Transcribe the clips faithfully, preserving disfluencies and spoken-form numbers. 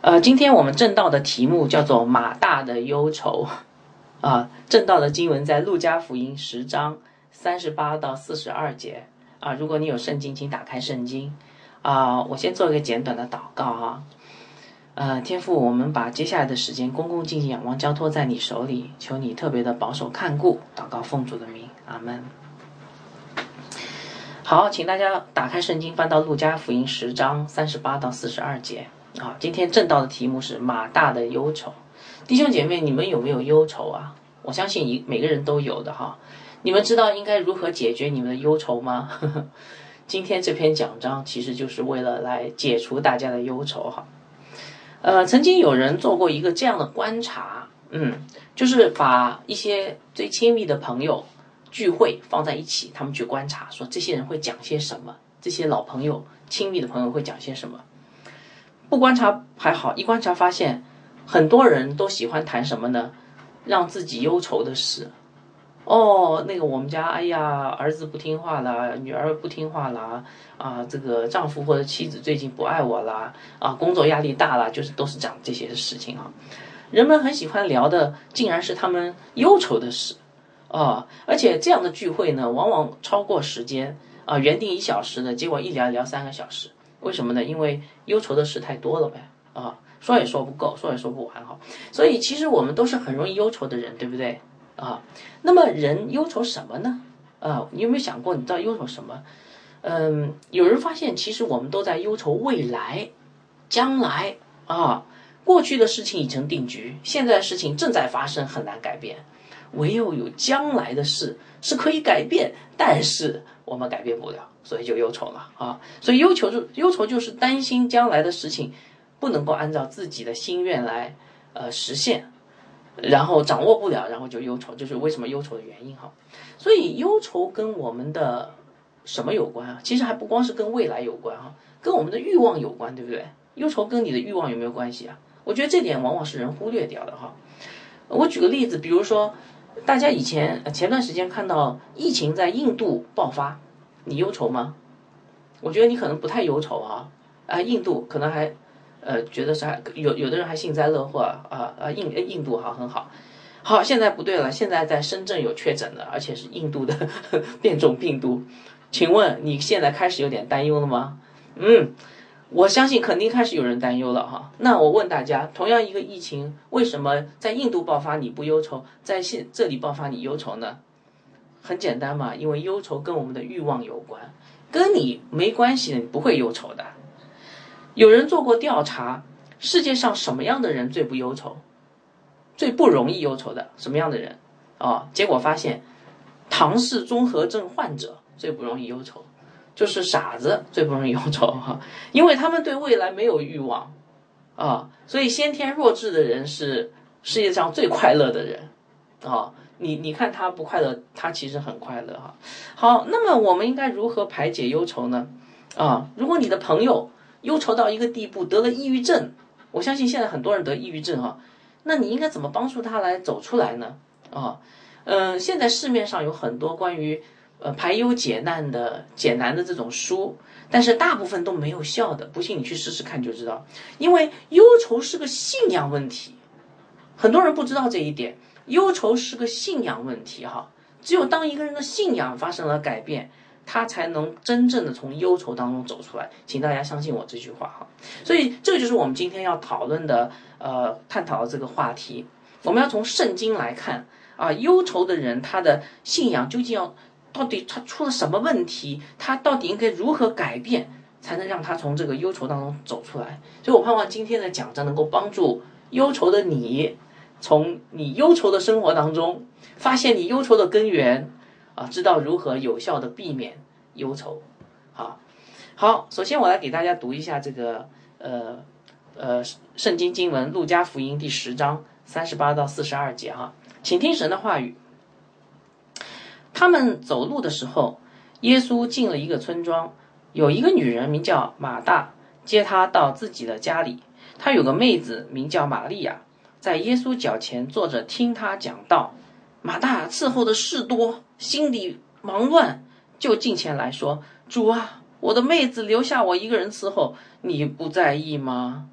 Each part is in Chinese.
呃，今天我们正道的题目叫做马大的忧愁啊。正道的经文在路加福音十章三十八到四十二节啊。如果你有圣经，请打开圣经啊。我先做一个简短的祷告啊。呃，天父，我们把接下来的时间恭恭敬敬仰望交托在你手里，求你特别的保守看顾，祷告奉主的名，阿们。好，请大家打开圣经，翻到路加福音十章三十八到四十二节啊。今天正道的题目是马大的忧愁。弟兄姐妹，你们有没有忧愁啊？我相信一每个人都有的哈。你们知道应该如何解决你们的忧愁吗？今天这篇讲章其实就是为了来解除大家的忧愁哈。呃，曾经有人做过一个这样的观察，嗯，就是把一些最亲密的朋友聚会放在一起，他们去观察，说这些人会讲些什么，这些老朋友、亲密的朋友会讲些什么。不观察还好，一观察发现，很多人都喜欢谈什么呢？让自己忧愁的事。哦，那个我们家，哎呀，儿子不听话啦，女儿不听话啦，啊，这个丈夫或者妻子最近不爱我啦，啊，工作压力大啦，就是都是讲这些事情啊。人们很喜欢聊的，竟然是他们忧愁的事。啊，而且这样的聚会呢，往往超过时间啊，原定一小时的，结果一聊聊三个小时。为什么呢？因为忧愁的事太多了呗，啊，说也说不够，说也说不完哈。所以其实我们都是很容易忧愁的人，对不对？啊，那么人忧愁什么呢？啊，你有没有想过，你知道忧愁什么？嗯，有人发现，其实我们都在忧愁未来、将来啊，过去的事情已成定局，现在的事情正在发生，很难改变。唯有有将来的事是可以改变，但是我们改变不了，所以就忧愁了啊。所以忧愁就忧愁就是担心将来的事情不能够按照自己的心愿来呃实现，然后掌握不了，然后就忧愁，就是为什么忧愁的原因哈。所以忧愁跟我们的什么有关啊？其实还不光是跟未来有关哈，跟我们的欲望有关，对不对？忧愁跟你的欲望有没有关系啊？我觉得这点往往是人忽略掉的哈。我举个例子，比如说大家以前前段时间看到疫情在印度爆发，你忧愁吗？我觉得你可能不太忧愁啊，啊，印度可能还呃觉得是还有有的人还幸灾乐祸啊啊，印印度好很好，好，现在不对了，现在在深圳有确诊的，而且是印度的呵呵变种病毒，请问你现在开始有点担忧了吗？嗯。我相信肯定开始有人担忧了哈。那我问大家，同样一个疫情，为什么在印度爆发你不忧愁，在现这里爆发你忧愁呢？很简单嘛，因为忧愁跟我们的欲望有关，跟你没关系的，你不会忧愁的。有人做过调查，世界上什么样的人最不忧愁，最不容易忧愁的什么样的人啊？结果发现，唐氏综合症患者最不容易忧愁。就是傻子最不容易忧愁哈，因为他们对未来没有欲望啊，所以先天弱智的人是世界上最快乐的人啊。你你看他不快乐，他其实很快乐哈。好，那么我们应该如何排解忧愁呢？啊，如果你的朋友忧愁到一个地步得了抑郁症，我相信现在很多人得抑郁症哈，那你应该怎么帮助他来走出来呢？啊，嗯、呃，现在市面上有很多关于呃，排忧解难的解难的这种书，但是大部分都没有效的，不信你去试试看就知道。因为忧愁是个信仰问题，很多人不知道这一点，忧愁是个信仰问题哈。只有当一个人的信仰发生了改变，他才能真正的从忧愁当中走出来。请大家相信我这句话哈。所以这就是我们今天要讨论的呃探讨的这个话题。我们要从圣经来看啊，忧愁的人他的信仰究竟要到底他出了什么问题？他到底应该如何改变，才能让他从这个忧愁当中走出来？所以我盼望今天的讲章能够帮助忧愁的你，从你忧愁的生活当中发现你忧愁的根源啊，知道如何有效的避免忧愁。好，好，首先我来给大家读一下这个呃呃圣经经文，路加福音第十章三十八到四十二节哈，请听神的话语。他们走路的时候，耶稣进了一个村庄，有一个女人名叫马大，接他到自己的家里。她有个妹子名叫玛利亚，在耶稣脚前坐着听他讲道。马大伺候的事多，心里忙乱，就近前来说：主啊，我的妹子留下我一个人伺候，你不在意吗？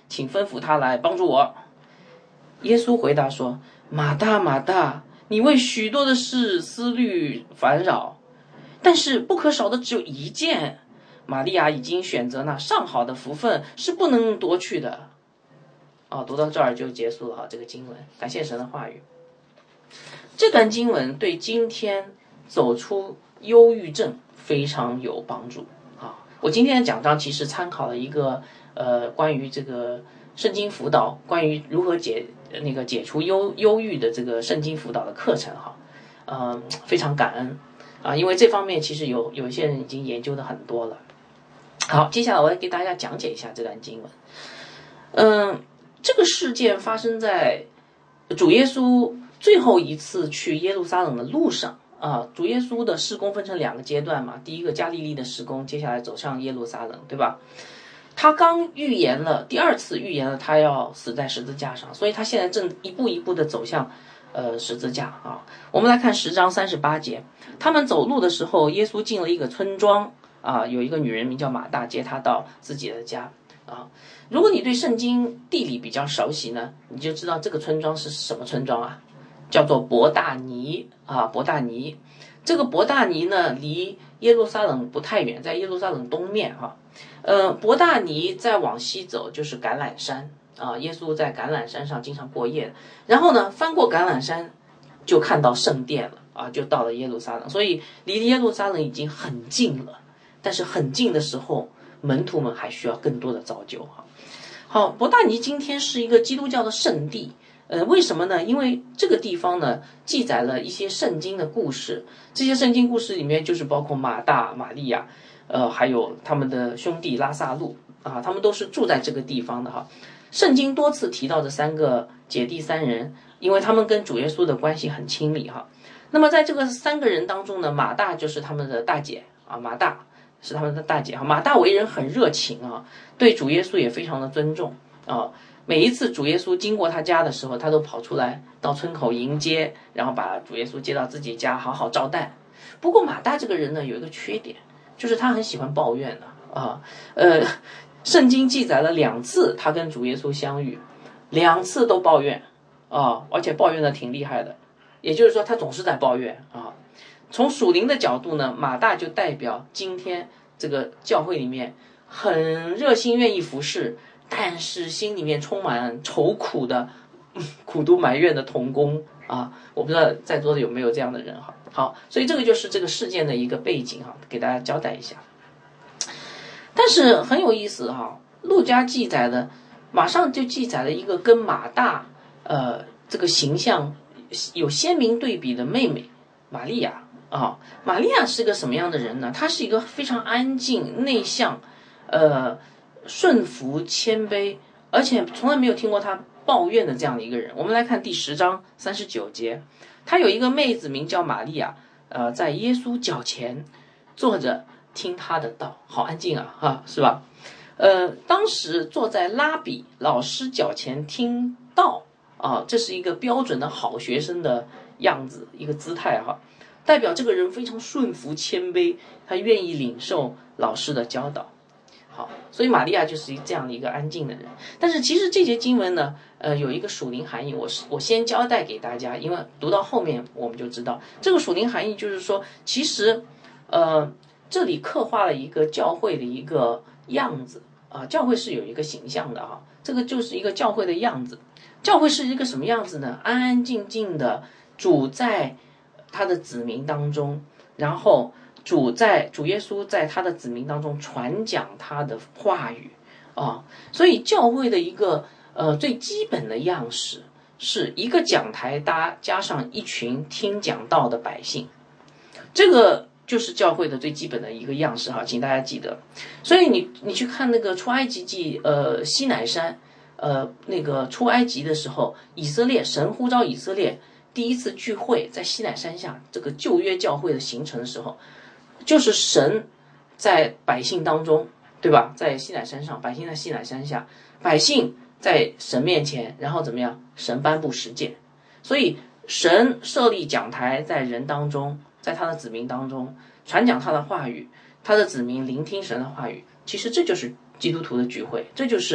请吩咐他来帮助我。”耶稣回答说：“马大，马大，你为许多的事思虑烦扰，但是不可少的只有一件。玛利亚已经选择那上好的福分，是不能夺去的。”哦，读到这儿就结束了哈，这个经文，感谢神的话语。这段经文对今天走出忧郁症非常有帮助啊！我今天的讲章其实参考了一个呃关于这个圣经辅导，关于如何解那个解除忧忧郁的这个圣经辅导的课程哈，呃，非常感恩啊，因为这方面其实有有一些人已经研究的很多了。好，接下来我要给大家讲解一下这段经文。嗯，这个事件发生在主耶稣最后一次去耶路撒冷的路上啊。主耶稣的事工分成两个阶段嘛，第一个加利利的事工，接下来走向耶路撒冷，对吧？他刚预言了，第二次预言了他要死在十字架上，所以他现在正一步一步的走向呃十字架啊。我们来看十章三十八节，他们走路的时候，耶稣进了一个村庄啊，有一个女人名叫马大接他到自己的家啊。如果你对圣经地理比较熟悉呢，你就知道这个村庄是什么村庄啊，叫做伯大尼啊，伯大尼。这个伯大尼呢，离耶路撒冷不太远，在耶路撒冷东面哈、啊。呃，伯大尼再往西走就是橄榄山啊，耶稣在橄榄山上经常过夜，然后呢，翻过橄榄山就看到圣殿了啊，就到了耶路撒冷，所以离耶路撒冷已经很近了。但是很近的时候，门徒们还需要更多的造就哈。好，伯大尼今天是一个基督教的圣地，呃，为什么呢？因为这个地方呢，记载了一些圣经的故事，这些圣经故事里面就是包括马大、玛利亚，呃，还有他们的兄弟拉撒路啊，他们都是住在这个地方的哈。圣经多次提到这三个姐弟三人，因为他们跟主耶稣的关系很亲密哈。那么在这个三个人当中呢，马大就是他们的大姐啊，马大是他们的大姐哈。马大为人很热情啊，对主耶稣也非常的尊重啊。每一次主耶稣经过他家的时候，他都跑出来到村口迎接，然后把主耶稣接到自己家，好好招待。不过马大这个人呢，有一个缺点，就是他很喜欢抱怨的啊。呃，圣经记载了两次他跟主耶稣相遇，两次都抱怨啊，而且抱怨的挺厉害的。也就是说，他总是在抱怨啊。从属灵的角度呢，马大就代表今天这个教会里面很热心愿意服侍，但是心里面充满愁苦的苦读埋怨的同工啊。我不知道在座的有没有这样的人哈。好，所以这个就是这个事件的一个背景哈，给大家交代一下。但是很有意思哈，路加记载的马上就记载了一个跟马大呃这个形象有鲜明对比的妹妹玛利亚啊。玛利亚是个什么样的人呢？她是一个非常安静、内向，呃，顺服、谦卑，而且从来没有听过她抱怨的这样的一个人。我们来看第十章三十九节，她有一个妹子名叫玛利亚，呃，在耶稣脚前坐着听他的道，好安静啊，哈，是吧？呃，当时坐在拉比老师脚前听道啊，这是一个标准的好学生的样子，一个姿态哈。代表这个人非常顺服谦卑，他愿意领受老师的教导。好，所以玛利亚就是这样的一个安静的人。但是其实这节经文呢，呃，有一个属灵含义，我是我先交代给大家，因为读到后面我们就知道，这个属灵含义就是说，其实，呃，这里刻画了一个教会的一个样子啊，教会是有一个形象的哈，这个就是一个教会的样子。教会是一个什么样子呢？安安静静的，主在他的子民当中，然后主在主耶稣在他的子民当中传讲他的话语啊。所以教会的一个呃最基本的样式是一个讲台搭加上一群听讲道的百姓，这个就是教会的最基本的一个样式哈，请大家记得。所以你你去看那个出埃及记呃西乃山。呃，那个出埃及的时候，以色列神呼召以色列第一次聚会在西乃山下，这个旧约教会的形成的时候，就是神在百姓当中，对吧？在西乃山上，百姓在西乃山下，百姓在神面前，然后怎么样？神颁布十诫，所以神设立讲台在人当中，在他的子民当中传讲他的话语，他的子民聆听神的话语。其实这就是基督徒的聚会，这就是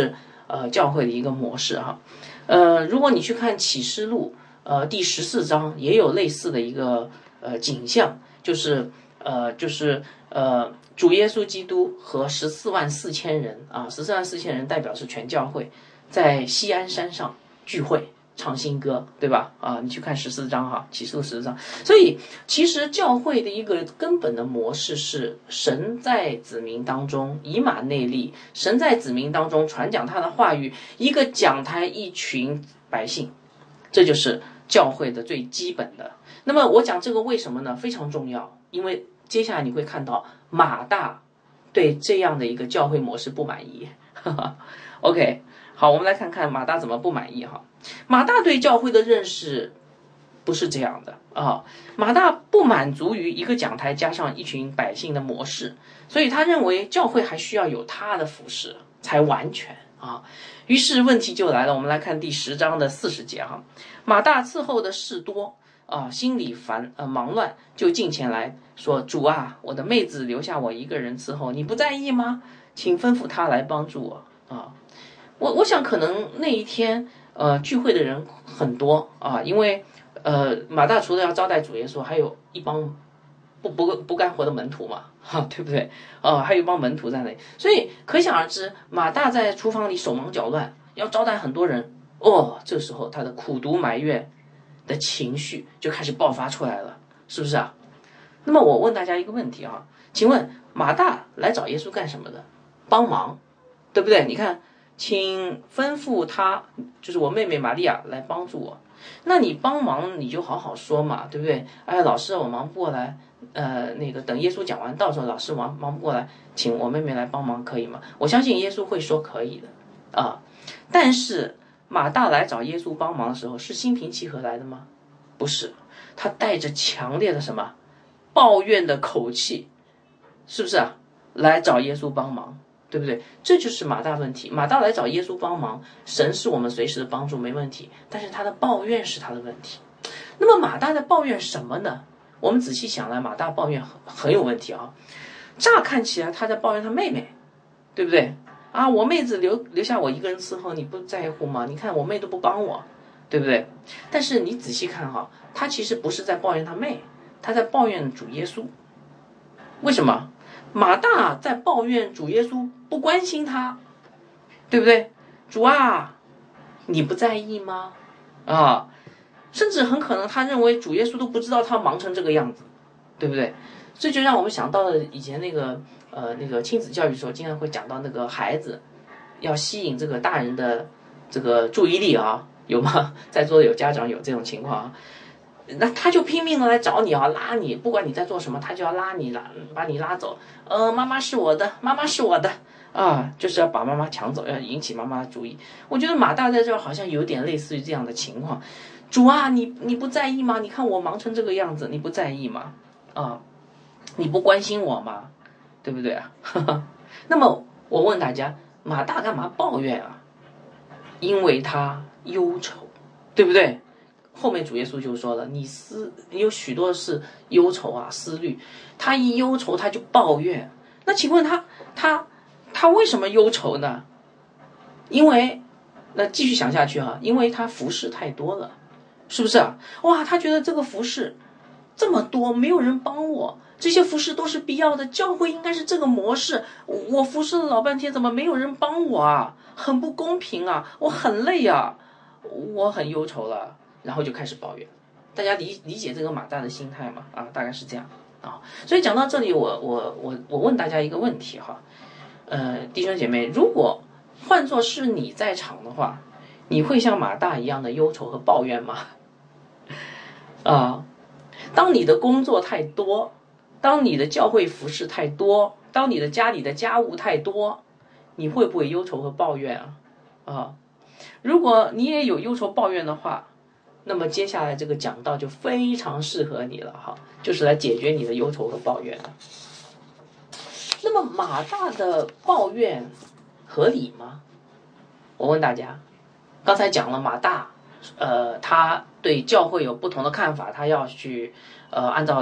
呃教会的一个模式哈。呃，如果你去看启示录，呃第十四章也有类似的一个呃景象，就是呃就是呃主耶稣基督和十四万四千人啊，十四万四千人代表是全教会，在锡安山上聚会。唱新歌，对吧？啊，你去看十四章哈，启示录十四章。所以，其实教会的一个根本的模式是神在子民当中以马内利，神在子民当中传讲他的话语，一个讲台一群百姓，这就是教会的最基本的。那么我讲这个为什么呢？非常重要，因为接下来你会看到马大对这样的一个教会模式不满意。OK， 好，我们来看看马大怎么不满意哈。马大对教会的认识不是这样的啊，马大不满足于一个讲台加上一群百姓的模式，所以他认为教会还需要有他的服饰才完全啊。于是问题就来了，我们来看第十章的四十节哈。马大伺候的事多啊，心里烦呃忙乱，就进前来说：“主啊，我的妹子留下我一个人伺候，你不在意吗？请吩咐她来帮助我啊。”我我想可能那一天。呃，聚会的人很多啊，因为呃，马大除了要招待主耶稣，还有一帮不不不干活的门徒嘛，哈、啊，对不对？啊，还有一帮门徒在那里，所以可想而知，马大在厨房里手忙脚乱，要招待很多人。哦，这时候他的苦毒埋怨的情绪就开始爆发出来了，是不是啊？那么我问大家一个问题啊，请问马大来找耶稣干什么的？帮忙，对不对？你看。请吩咐他，就是我妹妹玛利亚来帮助我。那你帮忙你就好好说嘛，对不对？哎，老师我忙不过来，呃，那个等耶稣讲完道时候，老师忙忙不过来，请我妹妹来帮忙可以吗？我相信耶稣会说可以的啊。但是马大来找耶稣帮忙的时候，是心平气和来的吗？不是，他带着强烈的什么抱怨的口气，是不是啊？来找耶稣帮忙。对不对？这就是马大问题。马大来找耶稣帮忙，神是我们随时的帮助，没问题。但是他的抱怨是他的问题。那么马大在抱怨什么呢？我们仔细想来，马大抱怨很很有问题啊。乍看起来他在抱怨他妹妹，对不对？啊，我妹子留留下我一个人伺候，你不在乎吗？你看我妹都不帮我，对不对？但是你仔细看哈，他其实不是在抱怨他妹，他在抱怨主耶稣。为什么？马大在抱怨主耶稣不关心他，对不对？主啊，你不在意吗？啊，甚至很可能他认为主耶稣都不知道他忙成这个样子，对不对？这就让我们想到了以前那个呃那个亲子教育的时候，经常会讲到那个孩子要吸引这个大人的这个注意力啊，有吗？在座的有家长有这种情况啊？那他就拼命的来找你啊，拉你，不管你在做什么，他就要拉你，拉把你拉走。呃，妈妈是我的，妈妈是我的啊，就是要把妈妈抢走，要引起妈妈的注意。我觉得马大在这儿好像有点类似于这样的情况。主啊，你你不在意吗？你看我忙成这个样子，你不在意吗？啊，你不关心我吗？对不对啊？那么我问大家，马大干嘛抱怨啊？因为他忧愁，对不对？后面主耶稣就说了，你思你有许多是忧愁啊，思虑。他一忧愁他就抱怨。那请问他他他为什么忧愁呢？因为那继续想下去啊，因为他服侍太多了，是不是啊？哇，他觉得这个服侍这么多，没有人帮我，这些服侍都是必要的，教会应该是这个模式。我服侍了老半天，怎么没有人帮我啊？很不公平啊，我很累啊，我很忧愁了。然后就开始抱怨，大家理理解这个马大的心态吗？啊，大概是这样啊。所以讲到这里，我我我我问大家一个问题哈，呃，弟兄姐妹，如果换作是你在场的话，你会像马大一样的忧愁和抱怨吗？啊，当你的工作太多，当你的教会服事太多，当你的家里的家务太多，你会不会忧愁和抱怨啊？啊，如果你也有忧愁抱怨的话，那么接下来这个讲道就非常适合你了哈，就是来解决你的忧愁和抱怨的。那么马大的抱怨合理吗？我问大家，刚才讲了马大，呃，他对教会有不同的看法，他要去呃按照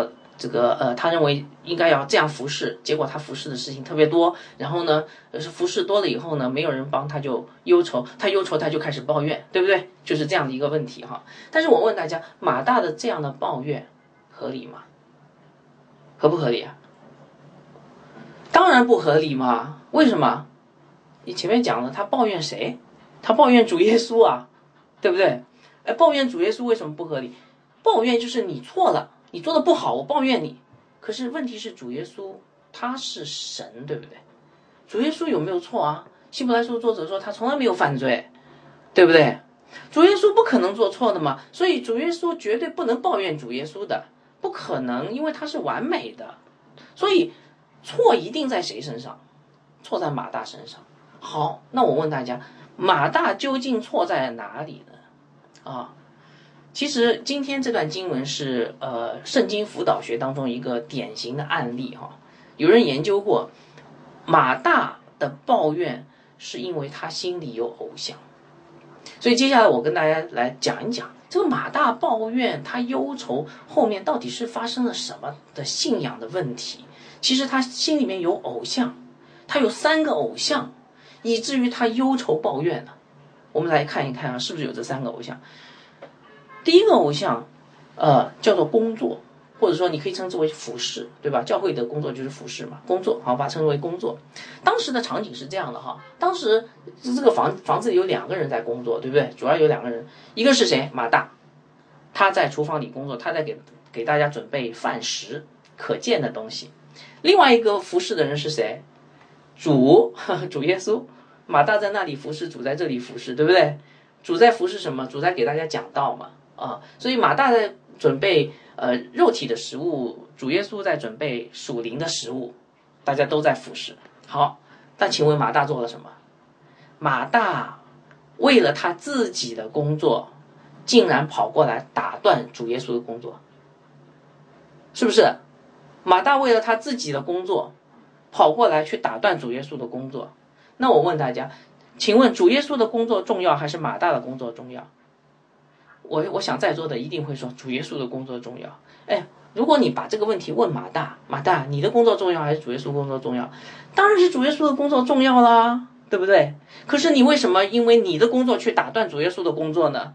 这个呃，他认为应该要这样服侍，结果他服侍的事情特别多，然后呢，呃是服侍多了以后呢，没有人帮，他就忧愁，他忧愁他就开始抱怨，对不对？就是这样的一个问题哈。但是我问大家，马大的这样的抱怨合理吗？合不合理啊？当然不合理嘛。为什么？你前面讲了，他抱怨谁？他抱怨主耶稣啊，对不对？哎，抱怨主耶稣为什么不合理？抱怨就是你错了，你做的不好，我抱怨你。可是问题是主耶稣他是神，对不对？主耶稣有没有错啊？希伯来书作者说他从来没有犯罪，对不对？主耶稣不可能做错的嘛，所以主耶稣绝对不能抱怨主耶稣的，不可能，因为他是完美的。所以错一定在谁身上？错在马大身上。好，那我问大家，马大究竟错在哪里呢？啊，其实今天这段经文是呃圣经辅导学当中一个典型的案例哈。有人研究过，马大的抱怨是因为他心里有偶像。所以接下来我跟大家来讲一讲这个马大抱怨他忧愁后面到底是发生了什么的信仰的问题。其实他心里面有偶像，他有三个偶像，以至于他忧愁抱怨了。我们来看一看啊，是不是有这三个偶像？第一个偶像，呃，叫做工作，或者说你可以称之为服侍，对吧？教会的工作就是服侍嘛，工作，好，把它称为工作。当时的场景是这样的哈，当时这个房房子里有两个人在工作，对不对？主要有两个人，一个是谁？马大，他在厨房里工作，他在给给大家准备饭食，可见的东西。另外一个服侍的人是谁？主，呵呵主耶稣。马大在那里服侍，主在这里服侍，对不对？主在服侍什么？主在给大家讲道嘛，啊，所以马大在准备呃肉体的食物，主耶稣在准备属灵的食物，大家都在服侍。好，但请问马大做了什么？马大为了他自己的工作，竟然跑过来打断主耶稣的工作，是不是？马大为了他自己的工作，跑过来去打断主耶稣的工作。那我问大家，请问主耶稣的工作重要还是马大的工作重要？我我想在座的一定会说主耶稣的工作重要。哎，如果你把这个问题问马大，马大你的工作重要还是主耶稣工作重要？当然是主耶稣的工作重要啦，对不对？可是你为什么因为你的工作去打断主耶稣的工作呢？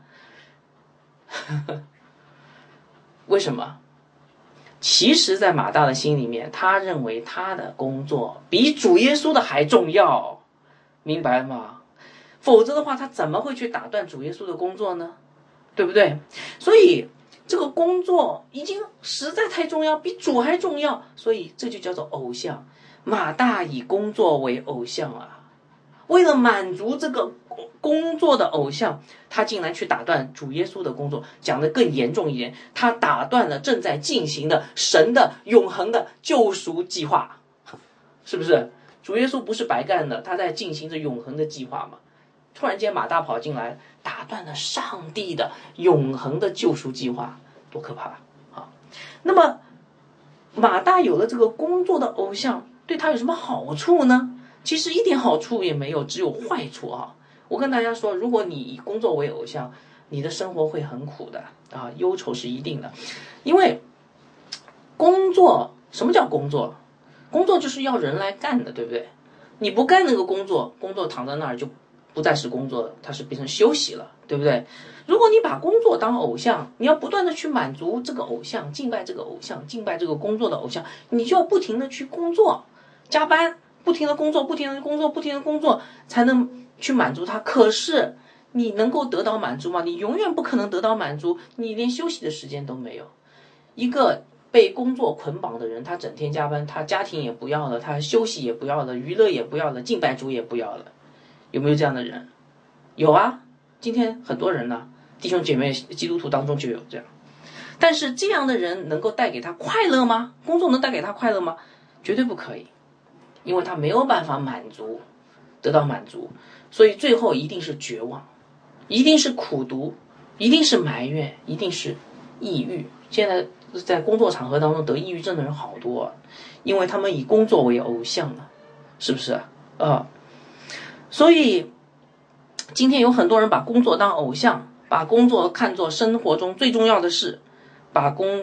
为什么？其实在马大的心里面，他认为他的工作比主耶稣的还重要，明白吗？否则的话他怎么会去打断主耶稣的工作呢？对不对？所以这个工作已经实在太重要，比主还重要，所以这就叫做偶像。马大以工作为偶像啊，为了满足这个工作的偶像，他竟然去打断主耶稣的工作。讲得更严重一点，他打断了正在进行的神的永恒的救赎计划，是不是？主耶稣不是白干的，他在进行着永恒的计划嘛。突然间马大跑进来，打断了上帝的永恒的救赎计划，多可怕啊！那么马大有了这个工作的偶像，对他有什么好处呢？其实一点好处也没有，只有坏处啊！我跟大家说，如果你以工作为偶像，你的生活会很苦的啊，忧愁是一定的。因为工作，什么叫工作？工作就是要人来干的，对不对？你不干那个工作，工作躺在那儿就不再是工作了，它是变成休息了，对不对？如果你把工作当偶像，你要不断的去满足这个偶像，敬拜这个偶像，敬拜这个工作的偶像，你就要不停的去工作，加班，不停的工作，不停的工作，不停的工作，才能去满足它。可是你能够得到满足吗？你永远不可能得到满足，你连休息的时间都没有。一个被工作捆绑的人，他整天加班，他家庭也不要了，他休息也不要了，娱乐也不要了，敬拜主也不要了。有没有这样的人？有啊，今天很多人呢，弟兄姐妹基督徒当中就有这样。但是这样的人能够带给他快乐吗？工作能带给他快乐吗？绝对不可以，因为他没有办法满足，得到满足，所以最后一定是绝望，一定是苦读，一定是埋怨，一定是抑郁。现在在工作场合当中得抑郁症的人好多啊，因为他们以工作为偶像了，是不是啊？啊，所以今天有很多人把工作当偶像，把工作看作生活中最重要的事，把工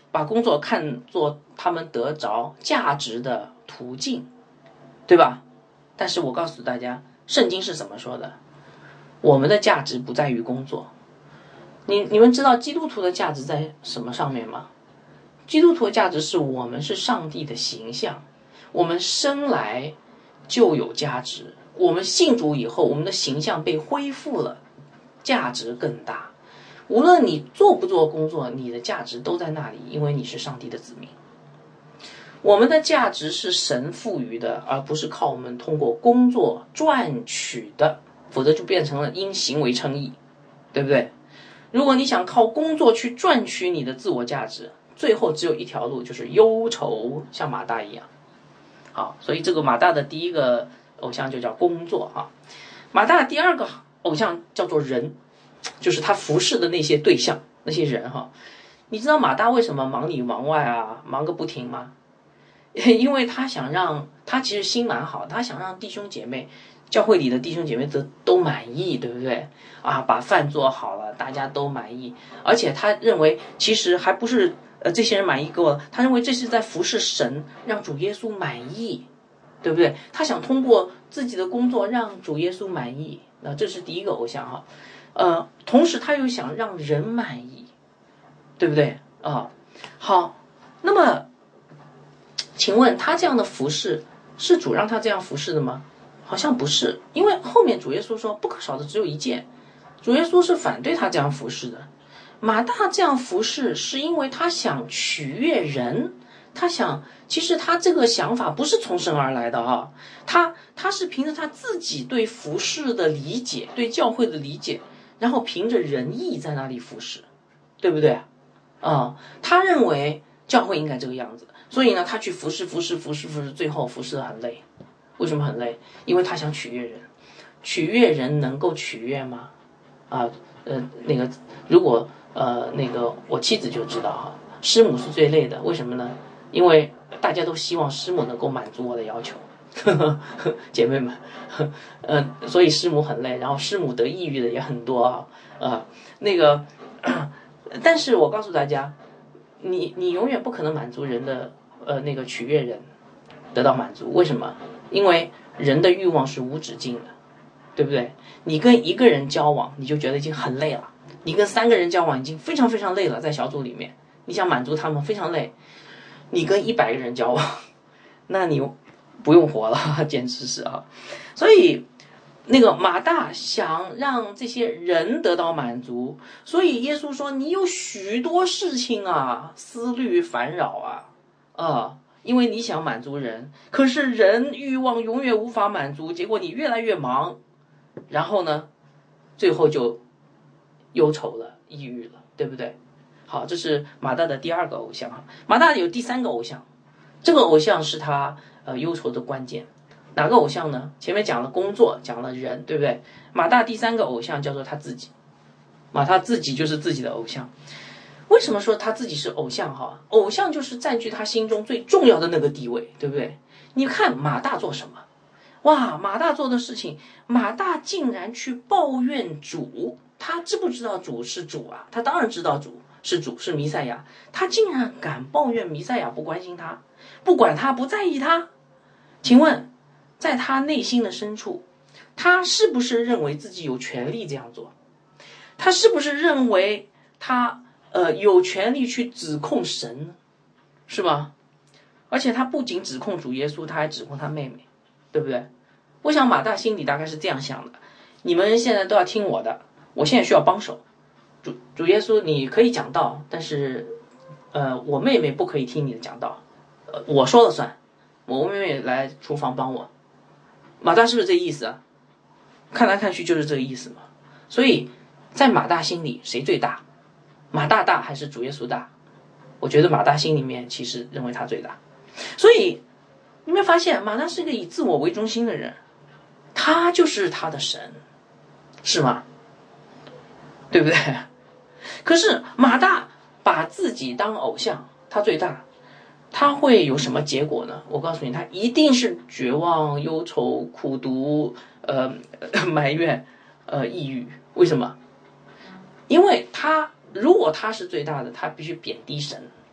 把工作看作他们得着价值的途径，对吧？但是我告诉大家，圣经是怎么说的？我们的价值不在于工作。你你们知道基督徒的价值在什么上面吗？基督徒的价值是我们是上帝的形象，我们生来就有价值，我们信主以后，我们的形象被恢复了，价值更大。无论你做不做工作，你的价值都在那里，因为你是上帝的子民。我们的价值是神赋予的，而不是靠我们通过工作赚取的，否则就变成了因行为称义，对不对？如果你想靠工作去赚取你的自我价值，最后只有一条路，就是忧愁，像马大一样。好，所以这个马大的第一个偶像就叫工作哈。马大第二个偶像叫做人，就是他服侍的那些对象，那些人哈。你知道马大为什么忙里忙外啊，忙个不停吗？因为他想让他其实心蛮好，他想让弟兄姐妹，教会里的弟兄姐妹都都满意，对不对啊？把饭做好了，大家都满意，而且他认为其实还不是呃这些人满意够了，他认为这是在服侍神，让主耶稣满意，对不对？他想通过自己的工作让主耶稣满意，那这是第一个偶像哈。呃，同时他又想让人满意，对不对啊？好，那么。请问他这样的服侍是主让他这样服侍的吗？好像不是，因为后面主耶稣说不可少的只有一件，主耶稣是反对他这样服侍的。马大这样服侍是因为他想取悦人，他想，其实他这个想法不是从神而来的啊，他他是凭着他自己对服侍的理解，对教会的理解，然后凭着仁义在那里服侍，对不对啊、嗯？他认为教会应该这个样子。所以呢，他去服侍服侍服侍服侍，最后服侍得很累。为什么很累？因为他想取悦人。取悦人能够取悦吗？啊，呃，那个，如果呃那个我妻子就知道哈，师母是最累的。为什么呢？因为大家都希望师母能够满足我的要求，呵呵呵姐妹们，嗯、呃，所以师母很累，然后师母得抑郁的也很多啊，啊、呃，那个，但是我告诉大家，你你永远不可能满足人的。呃，那个取悦人得到满足，为什么？因为人的欲望是无止境的，对不对？你跟一个人交往，你就觉得已经很累了；你跟三个人交往已经非常非常累了，在小组里面，你想满足他们非常累。你跟一百个人交往，那你不用活了，简直是啊！所以那个马大想让这些人得到满足，所以耶稣说：“你有许多事情啊，思虑烦扰啊。”啊，因为你想满足人，可是人欲望永远无法满足，结果你越来越忙，然后呢，最后就忧愁了，抑郁了，对不对？好，这是马大的第二个偶像哈。马大有第三个偶像，这个偶像是他呃忧愁的关键。哪个偶像呢？前面讲了工作，讲了人，对不对？马大第三个偶像叫做他自己，马大自己就是自己的偶像。为什么说他自己是偶像哈？偶像就是占据他心中最重要的那个地位，对不对？你看马大做什么？哇，马大做的事情，马大竟然去抱怨主，他知不知道主是主啊？他当然知道主是主，是弥赛亚，他竟然敢抱怨弥赛亚不关心他，不管他，不在意他。请问，在他内心的深处，他是不是认为自己有权利这样做？他是不是认为他呃，有权利去指控神，是吧？而且他不仅指控主耶稣，他还指控他妹妹，对不对？我想马大心里大概是这样想的：你们现在都要听我的，我现在需要帮手。主主耶稣，你可以讲道，但是，呃，我妹妹不可以听你的讲道，呃，我说了算，我妹妹来厨房帮我。马大是不是这意思啊？看来看去就是这个意思嘛。所以在马大心里，谁最大？马大大还是主耶稣大？我觉得马大心里面其实认为他最大。所以你有没有发现，马大是一个以自我为中心的人，他就是他的神，是吗？对不对？可是马大把自己当偶像，他最大，他会有什么结果呢？我告诉你，他一定是绝望、忧愁、苦毒、呃埋怨、呃抑郁。为什么？因为他如果他是最大的，他必须贬低神，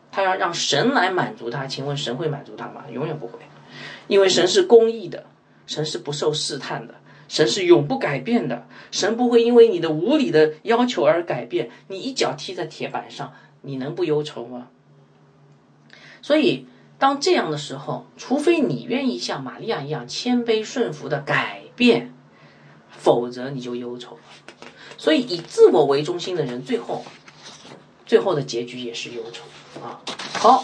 他要让神来满足他，请问神会满足他吗？永远不会，因为神是公义的，神是不受试探的，神是永不改变的，神不会因为你的无理的要求而改变。你一脚踢在铁板上，你能不忧愁吗？所以当这样的时候，除非你愿意像玛利亚一样谦卑顺服的改变，否则你就忧愁。所以以自我为中心的人，最后最后的结局也是忧愁啊。好，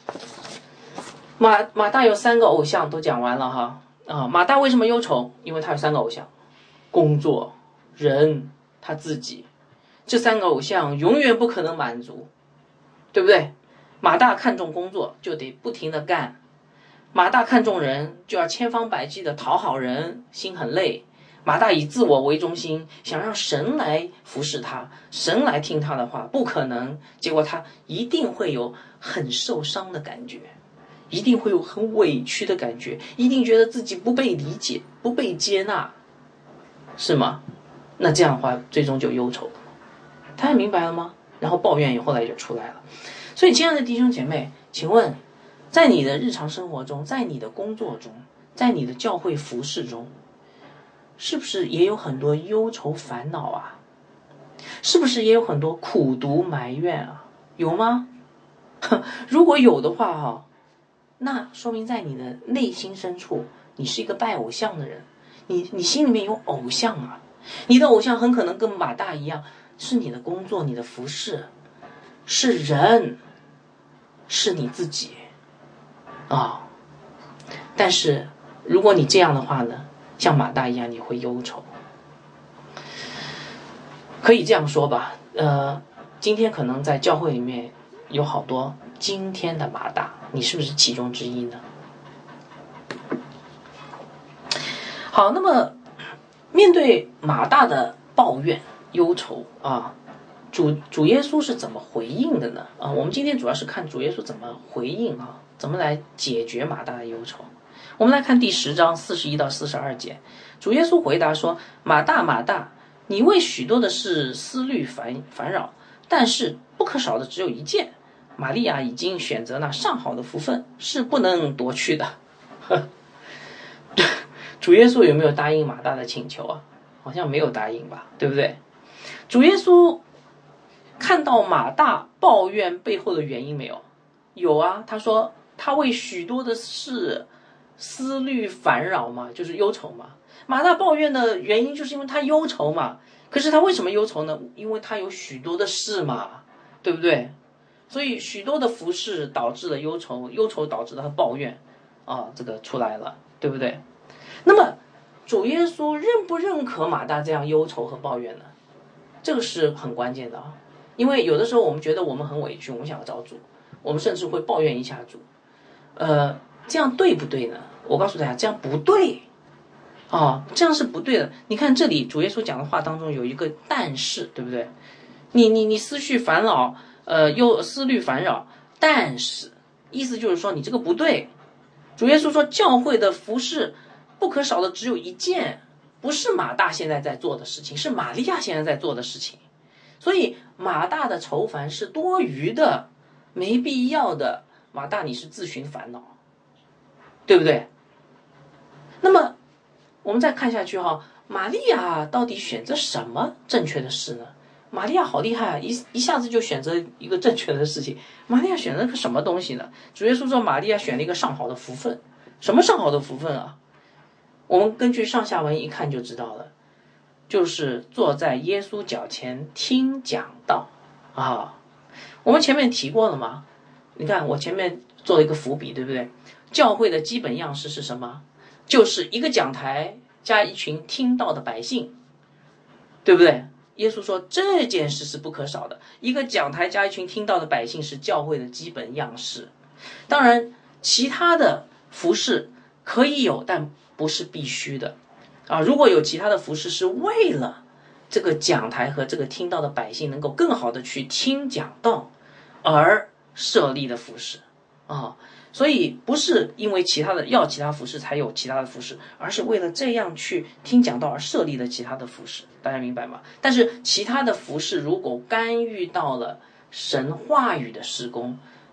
马马大有三个偶像都讲完了哈啊。马大为什么忧愁？因为他有三个偶像，工作、人、他自己，这三个偶像永远不可能满足，对不对？马大看重工作，就得不停的干；马大看重人，就要千方百计的讨好人，心很累。马大以自我为中心，想让神来服侍他，神来听他的话，不可能。结果他一定会有很受伤的感觉，一定会有很委屈的感觉，一定觉得自己不被理解，不被接纳，是吗？那这样的话，最终就忧愁。大家明白了吗？然后抱怨也后来就出来了。所以亲爱的弟兄姐妹，请问在你的日常生活中，在你的工作中，在你的教会服事中，是不是也有很多忧愁烦恼啊？是不是也有很多苦毒埋怨啊？有吗？如果有的话哈，那说明在你的内心深处，你是一个拜偶像的人，你你心里面有偶像啊。你的偶像很可能跟马大一样，是你的工作，你的服事，是人，是你自己啊、哦。但是如果你这样的话呢，像马大一样，你会忧愁。可以这样说吧，呃，今天可能在教会里面有好多今天的马大，你是不是其中之一呢？好，那么面对马大的抱怨、忧愁啊，主主耶稣是怎么回应的呢？啊，我们今天主要是看主耶稣怎么回应啊，怎么来解决马大的忧愁。我们来看第十章四十一到四十二节，主耶稣回答说：“马大，马大，你为许多的事思虑烦烦扰，但是不可少的只有一件。玛利亚已经选择那上好的福分，是不能夺去的。”主耶稣有没有答应马大的请求啊？好像没有答应吧，对不对？主耶稣看到马大抱怨背后的原因没有？有啊，他说他为许多的事思虑烦扰嘛，就是忧愁嘛。马大抱怨的原因就是因为他忧愁嘛。可是他为什么忧愁呢？因为他有许多的事嘛，对不对？所以许多的服事导致了忧愁，忧愁导致了他抱怨啊，这个出来了，对不对？那么主耶稣认不认可马大这样忧愁和抱怨呢？这个是很关键的啊。因为有的时候我们觉得我们很委屈，我们想要找主，我们甚至会抱怨一下主，呃，这样对不对呢？我告诉大家，这样不对啊，这样是不对的。你看这里主耶稣讲的话当中有一个但是，对不对？你你你思绪烦恼，呃，又思虑烦扰，但是意思就是说你这个不对。主耶稣说教会的服事不可少的只有一件，不是马大现在在做的事情，是玛利亚现在在做的事情。所以马大的愁烦是多余的，没必要的。马大你是自寻烦恼，对不对？那么我们再看下去哈，玛利亚到底选择什么正确的事呢？玛利亚好厉害啊，一一下子就选择一个正确的事情。玛利亚选择个什么东西呢？主耶稣说玛利亚选了一个上好的福分。什么上好的福分啊？我们根据上下文一看就知道了，就是坐在耶稣脚前听讲道啊。我们前面提过了嘛，你看我前面做了一个伏笔，对不对？教会的基本样式是什么？就是一个讲台加一群听到的百姓，对不对？耶稣说这件事是不可少的，一个讲台加一群听到的百姓是教会的基本样式。当然其他的服事可以有，但不是必须的啊。如果有其他的服事是为了这个讲台和这个听到的百姓能够更好的去听讲道而设立的服事啊，所以不是因为其他的要其他服事才有其他的服事，而是为了这样去听讲道而设立的其他的服事，大家明白吗？但是其他的服事如果干预到了神话语的事工，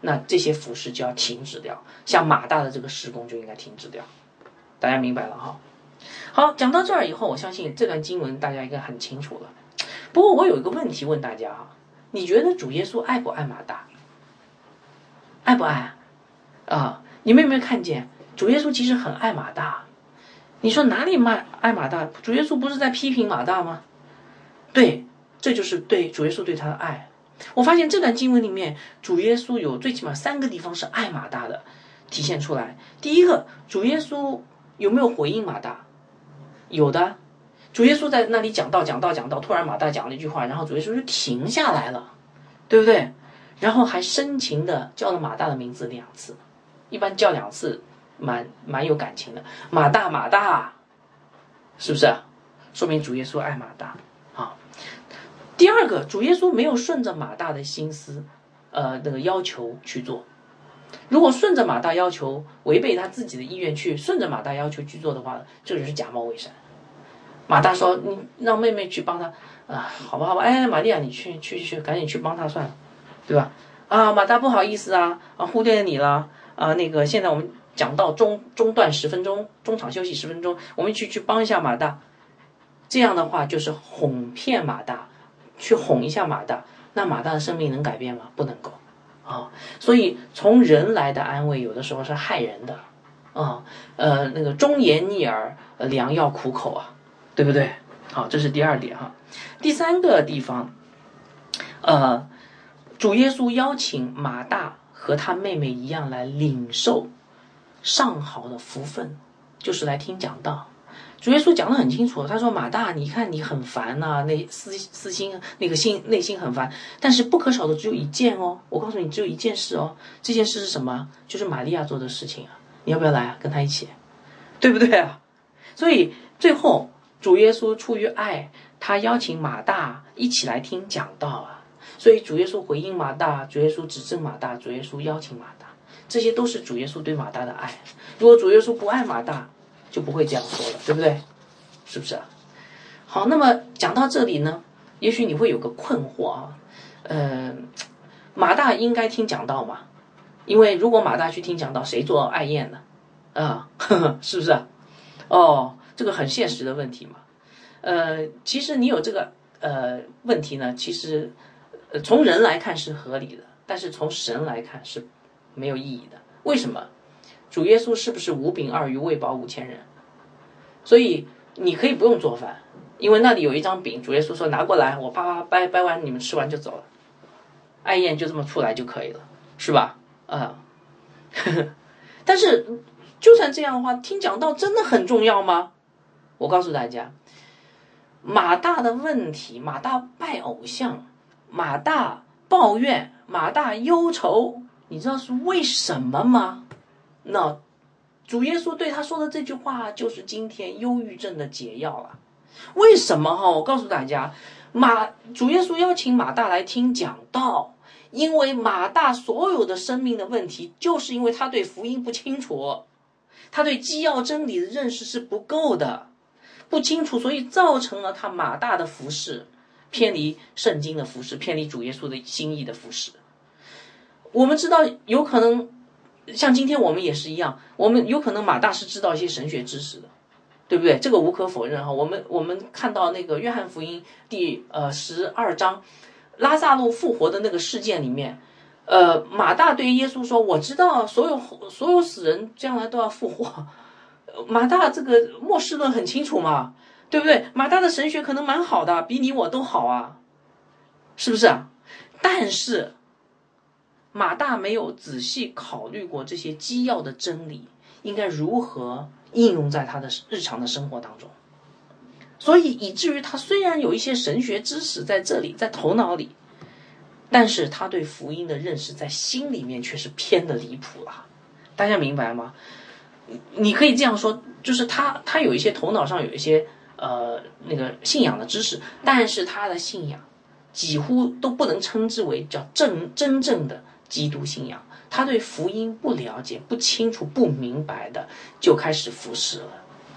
那这些服饰就要停止掉，像马大的这个施工就应该停止掉。大家明白了哈？好，讲到这儿以后，我相信这段经文大家应该很清楚了。不过我有一个问题问大家啊，你觉得主耶稣爱不爱马大？爱不爱啊？你们有没有看见主耶稣其实很爱马大？你说哪里爱爱马大？主耶稣不是在批评马大吗？对，这就是对主耶稣对他的爱。我发现这段经文里面，主耶稣有最起码三个地方是爱马大的体现出来。第一个，主耶稣有没有回应马大？有的。主耶稣在那里讲道讲道讲道，突然马大讲了一句话，然后主耶稣就停下来了，对不对？然后还深情的叫了马大的名字两次，一般叫两次蛮蛮有感情的，马大马大，是不是？说明主耶稣爱马大啊。第二个，主耶稣没有顺着马大的心思，呃，那个要求去做。如果顺着马大要求，违背他自己的意愿去顺着马大要求去做的话，这就是假冒伪善。马大说：“你让妹妹去帮他啊，好吧，好吧，哎，玛利亚，你去去去，赶紧去帮他算了，对吧？啊，马大不好意思啊，啊，忽略你了啊，那个现在我们讲到中中断十分钟，中场休息十分钟，我们去去帮一下马大。这样的话就是哄骗马大，去哄一下马大，那马大的生命能改变吗？不能够啊。所以从人来的安慰，有的时候是害人的啊。呃，那个忠言逆耳，良药苦口啊。”对不对？好，这是第二点哈。第三个地方，呃，主耶稣邀请马大和他妹妹一样来领受上好的福分，就是来听讲道。主耶稣讲得很清楚，他说：“马大，你看你很烦呐、啊，那私私心那个心内心很烦，但是不可少的只有一件哦。我告诉你，只有一件事哦。这件事是什么？就是玛利亚做的事情啊。你要不要来啊？跟他一起，对不对啊？所以最后。”主耶稣出于爱，他邀请马大一起来听讲道啊，所以主耶稣回应马大，主耶稣指正马大，主耶稣邀请马大，这些都是主耶稣对马大的爱。如果主耶稣不爱马大，就不会这样说了，对不对？是不是啊？好，那么讲到这里呢，也许你会有个困惑啊，呃，马大应该听讲道嘛？因为如果马大去听讲道，谁做爱宴呢？啊，呵呵，是不是啊？哦。这个很现实的问题嘛，呃，其实你有这个呃问题呢，其实呃从人来看是合理的，但是从神来看是没有意义的。为什么？主耶稣是不是五饼二鱼喂饱五千人？所以你可以不用做饭，因为那里有一张饼，主耶稣说拿过来，我啪啪掰掰完，你们吃完就走了，爱宴就这么出来就可以了，是吧？啊、呃，但是就算这样的话，听讲道真的很重要吗？我告诉大家，马大的问题，马大拜偶像，马大抱怨，马大忧愁，你知道是为什么吗？那主耶稣对他说的这句话，就是今天忧郁症的解药了。为什么哈？我告诉大家，马主耶稣邀请马大来听讲道，因为马大所有的生命的问题，就是因为他对福音不清楚，他对基要真理的认识是不够的。不清楚，所以造成了他马大的服事偏离圣经的服事，偏离主耶稣的心意的服事。我们知道有可能像今天我们也是一样，我们有可能马大是知道一些神学知识的，对不对？这个无可否认哈。我们我们看到那个约翰福音第呃十二章拉萨路复活的那个事件里面，呃，马大对耶稣说：“我知道所有所有死人将来都要复活。”马大这个末世论很清楚嘛，对不对？马大的神学可能蛮好的，比你我都好啊，是不是啊？但是马大没有仔细考虑过这些基要的真理应该如何应用在他的日常的生活当中，所以以至于他虽然有一些神学知识在这里，在头脑里，但是他对福音的认识在心里面却是偏的离谱了。大家明白吗？你可以这样说，就是他他有一些头脑上有一些呃那个信仰的知识，但是他的信仰几乎都不能称之为叫正真正的基督信仰。他对福音不了解、不清楚、不明白的，就开始服侍了。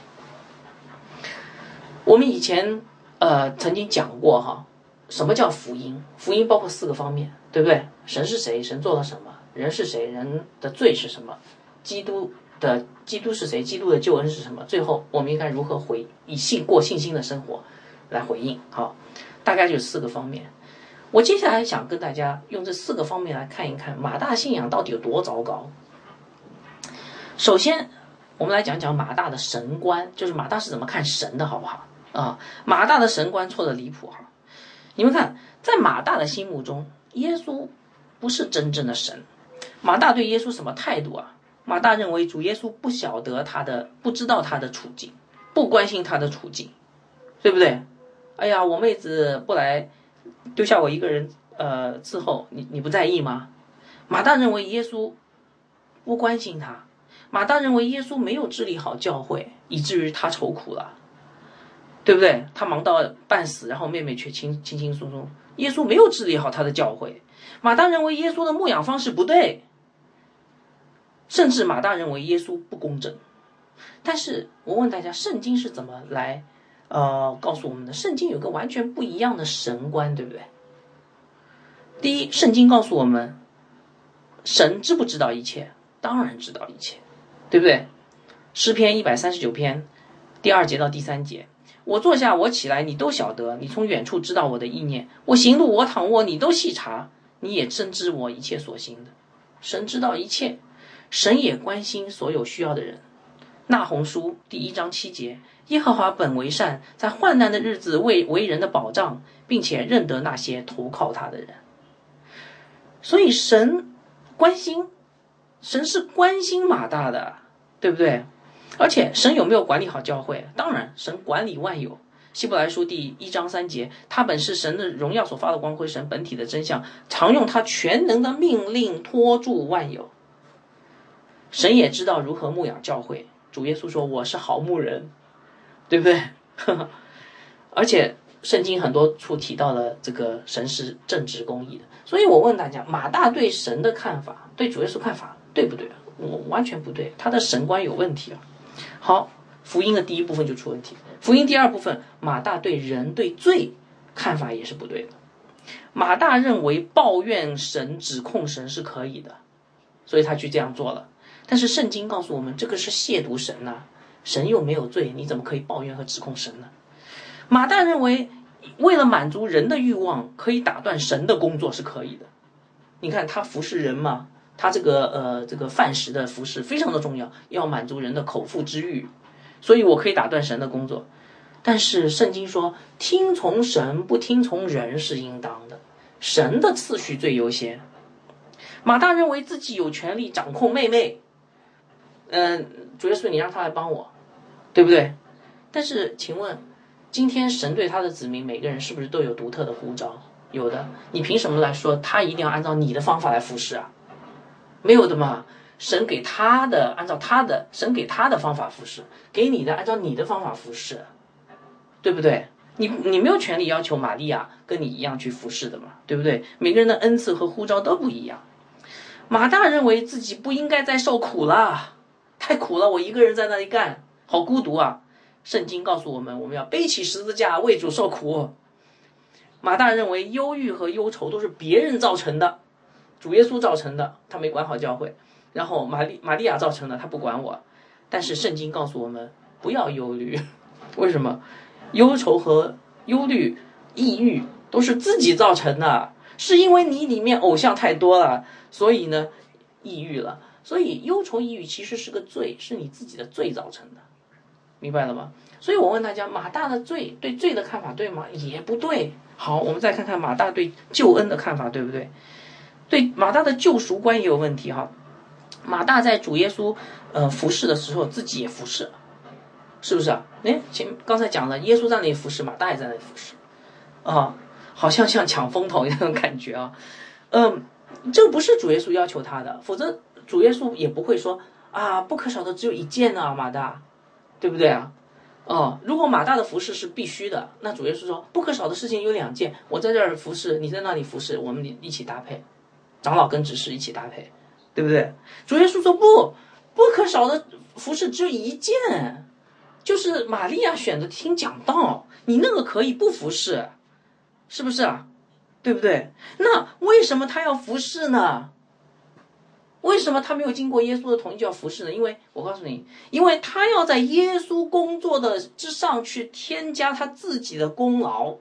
我们以前呃曾经讲过哈，什么叫福音？福音包括四个方面，对不对？神是谁？神做了什么？ 人是谁？人的罪是什么？基督的基督是谁？基督的救恩是什么？最后我们应该如何回以信过信心的生活来回应？好，大概就四个方面。我接下来想跟大家用这四个方面来看一看马大信仰到底有多糟糕。首先，我们来讲讲马大的神观，就是马大是怎么看神的，好不好？啊，马大的神观错得离谱哈！你们看，在马大的心目中，耶稣不是真正的神。马大对耶稣什么态度啊？马大认为主耶稣不晓得他的，不知道他的处境，不关心他的处境，对不对？哎呀，我妹子不来，丢下我一个人，呃，伺候你，你不在意吗？马大认为耶稣不关心他，马大认为耶稣没有治理好教会，以至于他愁苦了，对不对？他忙到半死，然后妹妹却轻轻轻松松。耶稣没有治理好他的教会，马大认为耶稣的牧养方式不对。甚至马大认为耶稣不公正。但是我问大家，圣经是怎么来呃告诉我们的？圣经有个完全不一样的神观，对不对？第一，圣经告诉我们，神知不知道一切？当然知道一切，对不对？诗篇一百三十九篇第二节到第三节，我坐下我起来，你都晓得，你从远处知道我的意念，我行路我躺卧，你都细察，你也深知我一切所行的。神知道一切，神也关心所有需要的人。那鸿书第一章七节，耶和华本为善，在患难的日子为为人的保障，并且认得那些投靠他的人。所以神关心，神是关心马大的，对不对？而且神有没有管理好教会？当然，神管理万有。希伯来书第一章三节，他本是神的荣耀所发的光辉，神本体的真相，常用他全能的命令托住万有。神也知道如何牧养教会，主耶稣说我是好牧人，对不对？而且圣经很多处提到了这个神是正直公义的。所以我问大家，马大对神的看法，对主耶稣看法对不对？我完全不对，他的神观有问题啊。好，福音的第一部分就出问题。福音第二部分，马大对人对罪看法也是不对的。马大认为抱怨神指控神是可以的，所以他去这样做了。但是圣经告诉我们，这个是亵渎神啊，神又没有罪，你怎么可以抱怨和指控神呢？马大认为为了满足人的欲望，可以打断神的工作是可以的。你看他服侍人嘛，他这个呃这个饭食的服侍非常的重要，要满足人的口腹之欲，所以我可以打断神的工作。但是圣经说，听从神不听从人是应当的，神的次序最优先。马大认为自己有权利掌控妹妹，嗯、呃，主耶稣你让他来帮我，对不对？但是请问，今天神对他的子民每个人是不是都有独特的呼召？有的，你凭什么来说他一定要按照你的方法来服侍啊？没有的嘛，神给他的按照他的，神给他的方法服侍，给你的按照你的方法服侍，对不对？你你没有权利要求玛利亚跟你一样去服侍的嘛，对不对？每个人的恩赐和呼召都不一样。马大认为自己不应该再受苦了，太苦了，我一个人在那里干，好孤独啊。圣经告诉我们，我们要背起十字架为主受苦。马大认为忧郁和忧愁都是别人造成的，主耶稣造成的，他没管好教会，然后玛利玛利亚造成的，他不管我。但是圣经告诉我们不要忧虑，为什么？忧愁和忧虑、抑郁都是自己造成的，是因为你里面偶像太多了，所以呢抑郁了。所以忧愁抑郁其实是个罪，是你自己的罪造成的，明白了吗？所以我问大家，马大的罪对罪的看法对吗？也不对。好，我们再看看马大对救恩的看法对不对？对马大的救赎观也有问题哈。马大在主耶稣呃服侍的时候，自己也服侍了，是不是啊？哎，前刚才讲了，耶稣在那里服侍，马大也在那里服侍，啊，好像像抢风头一样的感觉啊。嗯，这不是主耶稣要求他的，否则主耶稣也不会说啊，不可少的只有一件啊，马大，对不对啊？哦，如果马大的服侍是必须的，那主耶稣说不可少的事情有两件，我在这儿服侍，你在那里服侍，我们一起搭配，长老跟执事一起搭配，对不对？主耶稣说不，不可少的服侍只有一件，就是玛利亚选择听讲道，你那个可以不服侍，是不是啊？对不对？那为什么他要服侍呢？ 为什么他没有经过耶稣的同意就要服侍呢？因为我告诉你，因为他要在耶稣工作的之上去添加他自己的功劳。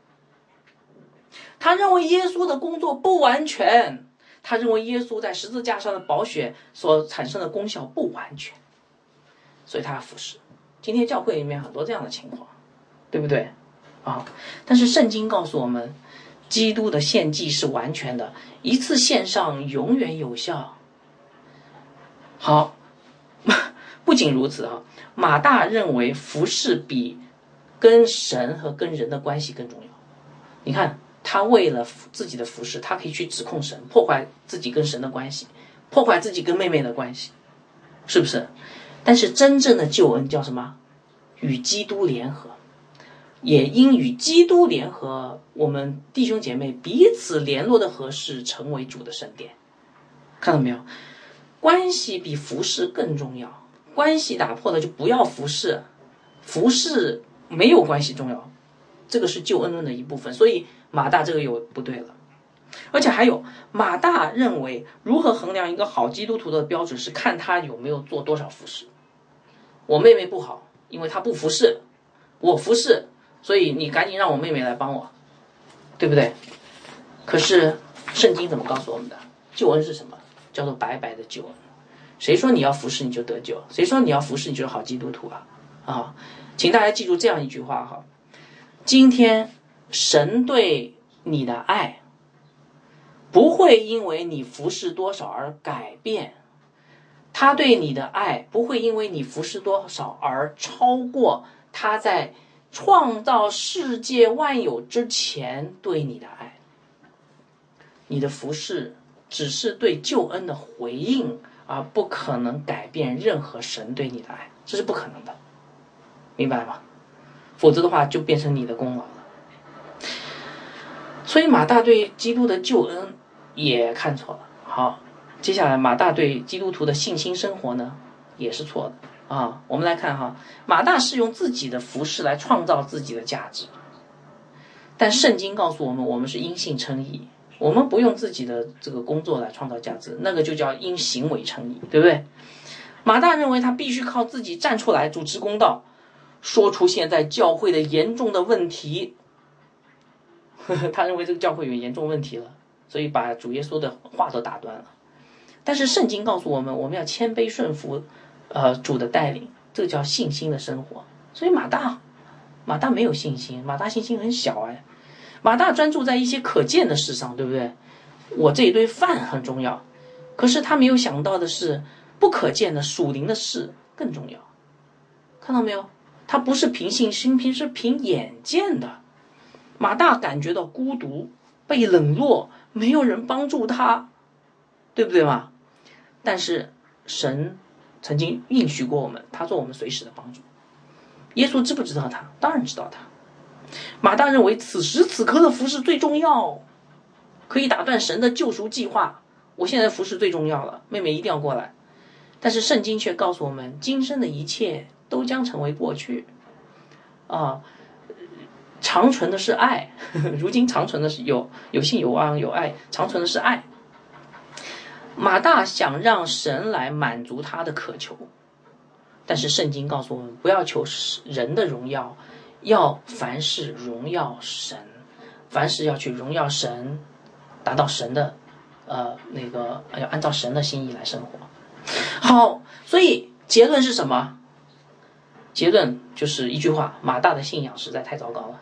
他认为耶稣的工作不完全，他认为耶稣在十字架上的宝血所产生的功效不完全，所以他要服侍。今天教会里面很多这样的情况，对不对啊？但是圣经告诉我们，基督的献祭是完全的，一次献上永远有效。好，不仅如此啊，马大认为服侍比跟神和跟人的关系更重要。你看，他为了自己的服侍，他可以去指控神，破坏自己跟神的关系，破坏自己跟妹妹的关系，是不是？但是真正的救恩叫什么？与基督联合。也因与基督联合，我们弟兄姐妹彼此联络的合适，成为主的圣殿。看到没有？关系比服侍更重要，关系打破了就不要服侍，服侍没有关系重要，这个是救恩论的一部分。所以马大这个有不对了。而且还有，马大认为如何衡量一个好基督徒的标准是看他有没有做多少服侍。我妹妹不好，因为她不服侍，我服侍，所以你赶紧让我妹妹来帮我，对不对？可是圣经怎么告诉我们的？救恩是什么？叫做白白的救恩。谁说你要服侍你就得救？谁说你要服侍你就是好基督徒啊？啊，请大家记住这样一句话哈：今天神对你的爱不会因为你服侍多少而改变，他对你的爱不会因为你服侍多少而超过他在创造世界万有之前对你的爱。你的服侍只是对救恩的回应，而不可能改变任何神对你的爱，这是不可能的，明白吗？否则的话就变成你的功劳了。所以马大对基督的救恩也看错了。好，接下来马大对基督徒的信心生活呢，也是错的啊。我们来看哈，马大是用自己的服侍来创造自己的价值，但圣经告诉我们，我们是因信称义，我们不用自己的这个工作来创造价值，那个就叫因行为称义，对不对？马大认为他必须靠自己站出来主持公道，说出现在教会的严重的问题。他认为这个教会有严重问题了，所以把主耶稣的话都打断了。但是圣经告诉我们，我们要谦卑顺服呃主的带领，这个叫信心的生活。所以马大马大没有信心，马大信心很小哎。马大专注在一些可见的事上，对不对？我这一堆饭很重要，可是他没有想到的是不可见的属灵的事更重要。看到没有？他不是凭信心，凭是凭眼见的。马大感觉到孤独，被冷落，没有人帮助他，对不对嘛？但是神曾经应许过我们，他做我们随时的帮助。耶稣知不知道他？当然知道他。马大认为此时此刻的服侍最重要，可以打断神的救赎计划。我现在服侍最重要了，妹妹一定要过来。但是圣经却告诉我们，今生的一切都将成为过去啊，长存的是爱。如今长存的是有有信有望有爱，长存的是爱。马大想让神来满足他的渴求，但是圣经告诉我们，不要求人的荣耀，要凡事荣耀神，凡事要去荣耀神，达到神的呃那个要按照神的心意来生活。好，所以结论是什么？结论就是一句话：马大的信仰实在太糟糕了。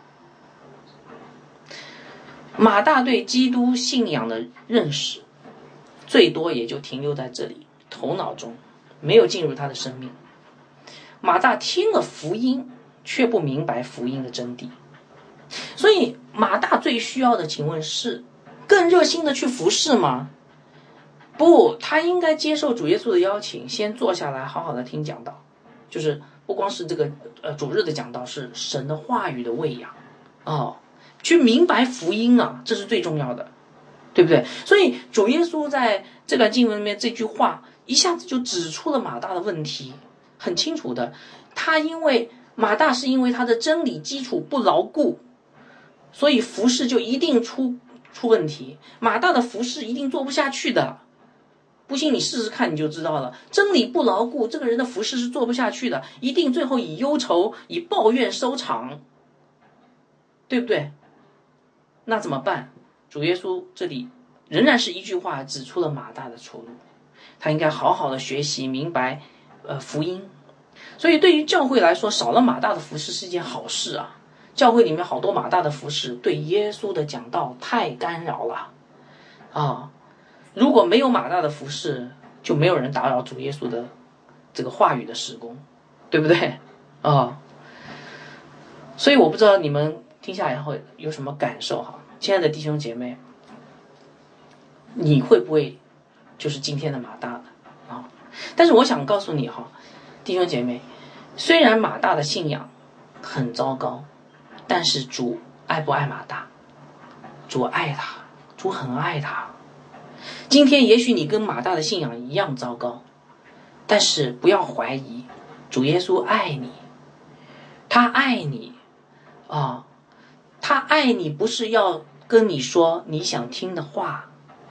马大对基督信仰的认识最多也就停留在这里，头脑中没有进入他的生命。马大听了福音，却不明白福音的真谛。所以马大最需要的，请问是更热心的去服侍吗？不，他应该接受主耶稣的邀请，先坐下来好好的听讲道，就是不光是这个呃主日的讲道，是神的话语的喂养哦，去明白福音啊，这是最重要的，对不对？所以主耶稣在这段经文里面这句话一下子就指出了马大的问题，很清楚的。他因为马大是因为他的真理基础不牢固，所以服侍就一定出出问题。马大的服侍一定做不下去的， 不信你试试看你就知道了。真理不牢固，这个人的服事是做不下去的，一定最后以忧愁、以抱怨收场，对不对？那怎么办？主耶稣这里仍然是一句话指出了马大的出路，他应该好好的学习明白呃福音。所以对于教会来说，少了马大的服事是一件好事啊。教会里面好多马大的服事对耶稣的讲道太干扰了啊！如果没有马大的服事，就没有人打扰主耶稣的这个话语的事工，对不对啊？所以我不知道你们听下来后有什么感受哈，亲爱的弟兄姐妹，你会不会就是今天的马大呢？啊？但是我想告诉你哈，弟兄姐妹，虽然马大的信仰很糟糕，但是主爱不爱马大？主爱他，主很爱他。今天也许你跟马大的信仰一样糟糕，但是不要怀疑，主耶稣爱你，他爱你啊，他爱你不是要跟你说你想听的话，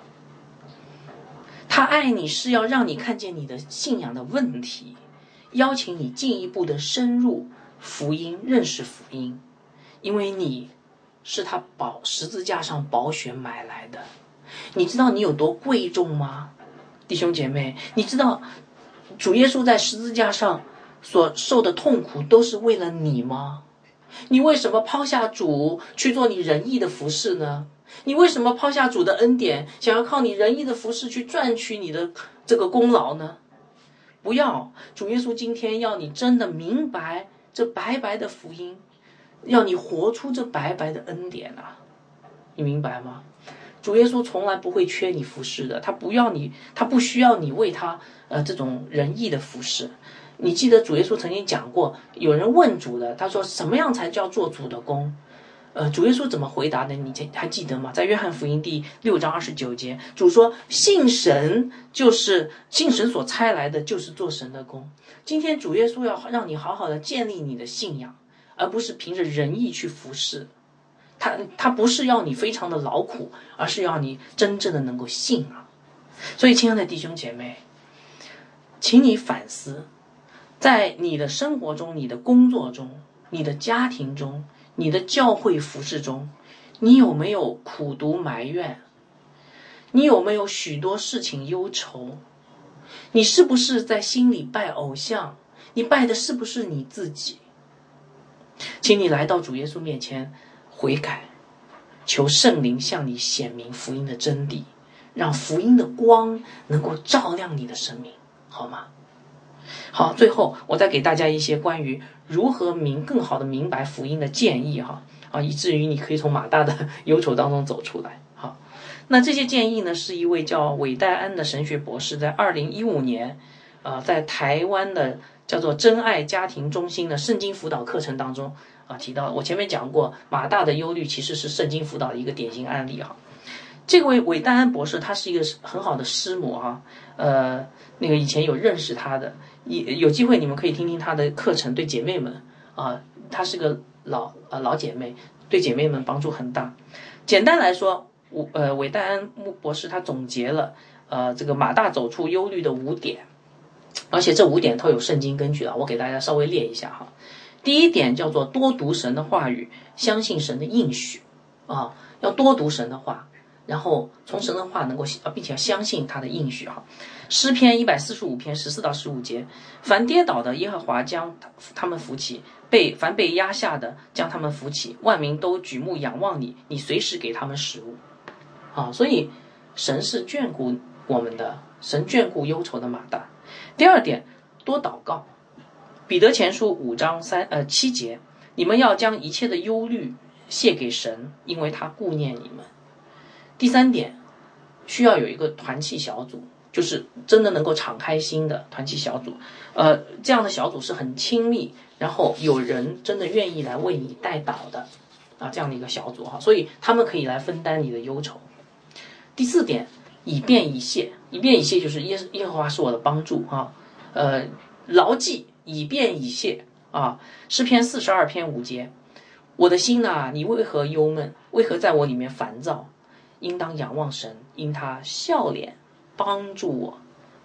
他爱你是要让你看见你的信仰的问题，邀请你进一步的深入福音，认识福音，因为你是他宝十字架上宝血买来的。你知道你有多贵重吗？弟兄姐妹，你知道主耶稣在十字架上所受的痛苦都是为了你吗？你为什么抛下主去做你仁义的服事呢？你为什么抛下主的恩典，想要靠你仁义的服事去赚取你的这个功劳呢？不要，主耶稣今天要你真的明白这白白的福音，要你活出这白白的恩典啊！你明白吗？主耶稣从来不会缺你服事的，他不要你，他不需要你为他呃这种仁义的服事。你记得主耶稣曾经讲过，有人问主的，他说什么样才叫做主的工？呃，主耶稣怎么回答的？你还记得吗？在约翰福音第六章二十九节，主说信神就是信神所差来的，就是做神的工。今天主耶稣要让你好好的建立你的信仰，而不是凭着仁义去服事。他他不是要你非常的劳苦，而是要你真正的能够信啊。所以亲爱的弟兄姐妹，请你反思，在你的生活中、你的工作中、你的家庭中、你的教会服事中，你有没有苦毒埋怨？你有没有许多事情忧愁？你是不是在心里拜偶像？你拜的是不是你自己？请你来到主耶稣面前悔改，求圣灵向你显明福音的真谛，让福音的光能够照亮你的生命，好吗？好，最后我再给大家一些关于如何明更好的明白福音的建议哈啊，以至于你可以从马大的忧愁当中走出来。好，那这些建议呢，是一位叫韦戴安的神学博士在二零一五年，呃，在台湾的叫做真爱家庭中心的圣经辅导课程当中啊提到。我前面讲过，马大的忧虑其实是圣经辅导的一个典型案例哈。这位韦戴安博士，他是一个很好的师母哈，呃，那个以前有认识他的，有机会你们可以听听他的课程，对姐妹们啊，她是个老呃老姐妹，对姐妹们帮助很大。简单来说，呃，韦戴安博士他总结了呃这个马大走出忧虑的五点，而且这五点都有圣经根据的，我给大家稍微列一下哈。第一点叫做多读神的话语，相信神的应许啊，要多读神的话。然后从神的话能够，并且要相信他的应许哈。诗篇一百四十五篇十四到十五节，凡跌倒的耶和华将他们扶起，被凡被压下的将他们扶起，万民都举目仰望你，你随时给他们食物。啊，所以神是眷顾我们的，神眷顾忧愁的马大。第二点，多祷告。彼得前书五章三呃七节，你们要将一切的忧虑卸给神，因为他顾念你们。第三点，需要有一个团契小组，就是真的能够敞开心的团契小组。呃，这样的小组是很亲密，然后有人真的愿意来为你代祷的啊，这样的一个小组哈，所以他们可以来分担你的忧愁。第四点，以便以谢，以便以谢就是耶耶和华是我的帮助啊，呃，牢记以便以谢啊。诗篇四十二篇五节，我的心啊，你为何忧闷？为何在我里面烦躁？应当仰望神，因他笑脸帮助我，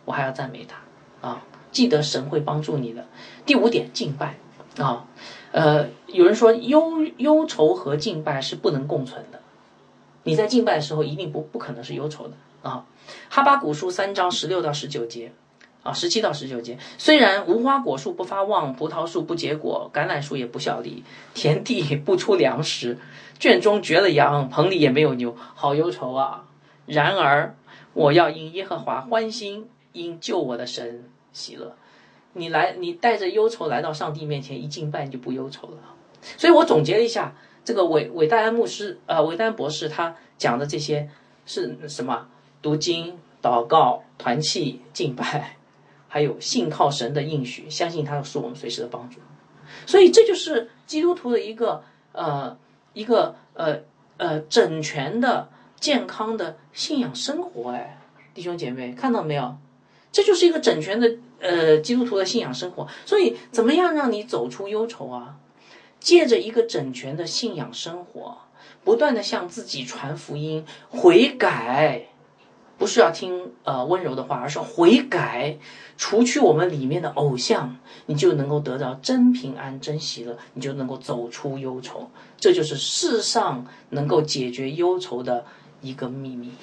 我还要赞美他啊！记得神会帮助你的。第五点，敬拜啊，呃，有人说忧忧愁和敬拜是不能共存的，你在敬拜的时候一定不不可能是忧愁的啊。哈巴谷书三章十六到十九节。啊，十七到十九节，虽然无花果树不发旺，葡萄树不结果，橄榄树也不效力，田地不出粮食，圈中绝了羊，棚里也没有牛，好忧愁啊！然而我要因耶和华欢心，因救我的神喜乐。你来，你带着忧愁来到上帝面前，一敬拜你就不忧愁了。所以我总结了一下，这个韦韦戴安牧师，呃，韦戴安博士他讲的这些是什么？读经、祷告、团契、敬拜。还有信靠神的应许，相信他是我们随时的帮助，所以这就是基督徒的一个呃一个呃呃整全的健康的信仰生活。哎，弟兄姐妹看到没有？这就是一个整全的呃基督徒的信仰生活。所以怎么样让你走出忧愁啊？借着一个整全的信仰生活，不断的向自己传福音，悔改。不是要听呃温柔的话，而是悔改，除去我们里面的偶像，你就能够得到真平安、真喜乐，你就能够走出忧愁。这就是世上能够解决忧愁的一个秘密。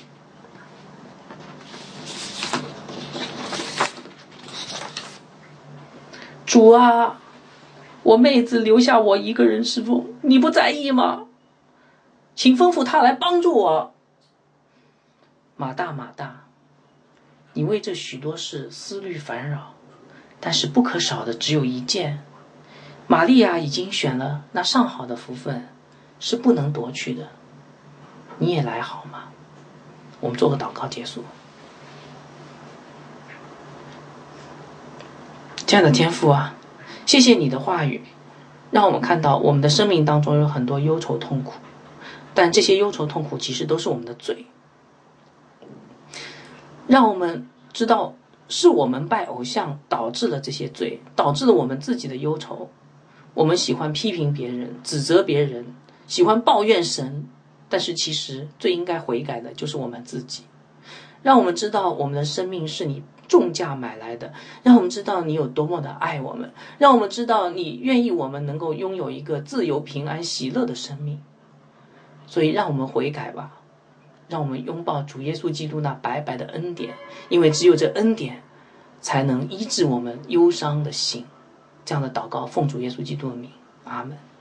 主啊，我妹子留下我一个人侍奉，你不在意吗？请吩咐他来帮助我。马大马大，你为这许多事思虑烦扰，但是不可少的只有一件。玛利亚已经选了那上好的福分，是不能夺去的。你也来好吗？我们做个祷告结束。亲爱的天父啊，谢谢你的话语，让我们看到我们的生命当中有很多忧愁痛苦，但这些忧愁痛苦其实都是我们的罪。让我们知道是我们拜偶像导致了这些罪，导致了我们自己的忧愁。我们喜欢批评别人，指责别人，喜欢抱怨神，但是其实最应该悔改的就是我们自己。让我们知道我们的生命是你重价买来的，让我们知道你有多么的爱我们，让我们知道你愿意我们能够拥有一个自由、平安、喜乐的生命。所以让我们悔改吧，让我们拥抱主耶稣基督那白白的恩典，因为只有这恩典才能医治我们忧伤的心。这样的祷告奉主耶稣基督的名，阿们。